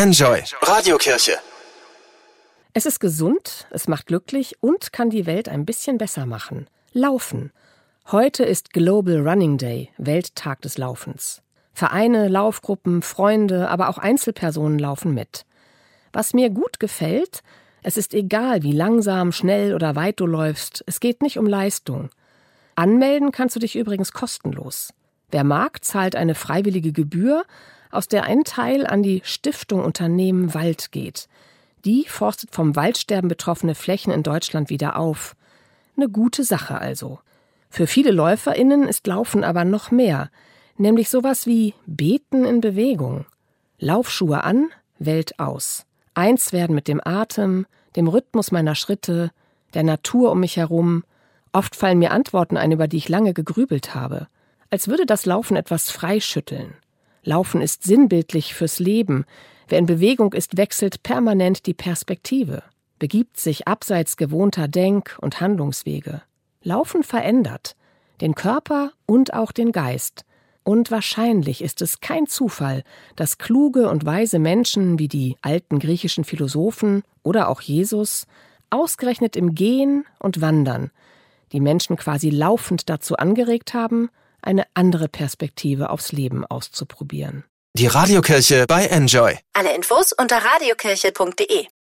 Enjoy Radiokirche. Es ist gesund, es macht glücklich und kann die Welt ein bisschen besser machen. Laufen. Heute ist Global Running Day, Welttag des Laufens. Vereine, Laufgruppen, Freunde, aber auch Einzelpersonen laufen mit. Was mir gut gefällt, es ist egal, wie langsam, schnell oder weit du läufst, es geht nicht um Leistung. Anmelden kannst du dich übrigens kostenlos. Wer mag, zahlt eine freiwillige Gebühr, aus der ein Teil an die Stiftung Unternehmen Wald geht. Die forstet vom Waldsterben betroffene Flächen in Deutschland wieder auf. Eine gute Sache also. Für viele LäuferInnen ist Laufen aber noch mehr, nämlich sowas wie Beten in Bewegung. Laufschuhe an, Welt aus. Eins werden mit dem Atem, dem Rhythmus meiner Schritte, der Natur um mich herum. Oft fallen mir Antworten ein, über die ich lange gegrübelt habe. Als würde das Laufen etwas freischütteln. Laufen ist sinnbildlich fürs Leben. Wer in Bewegung ist, wechselt permanent die Perspektive, begibt sich abseits gewohnter Denk- und Handlungswege. Laufen verändert den Körper und auch den Geist. Und wahrscheinlich ist es kein Zufall, dass kluge und weise Menschen wie die alten griechischen Philosophen oder auch Jesus ausgerechnet im Gehen und Wandern die Menschen quasi laufend dazu angeregt haben, eine andere Perspektive aufs Leben auszuprobieren. Die Radiokirche bei Enjoy. Alle Infos unter radiokirche.de.